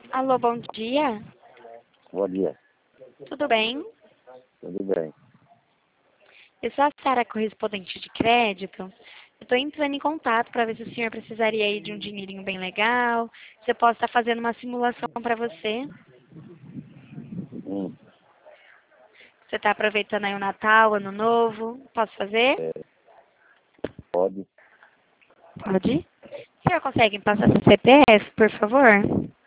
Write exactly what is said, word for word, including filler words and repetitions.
Alô, bom dia. Bom dia, Tudo bem? tudo bem? Eu sou a Sara, correspondente de crédito. Eu estou entrando em contato para ver se o senhor precisaria aí de um dinheirinho bem legal. Se eu posso estar fazendo uma simulação para você. Hum, Você está aproveitando aí o Natal, Ano Novo. Posso fazer? é, pode, Pode. O senhor consegue me passar seu C P F, por favor?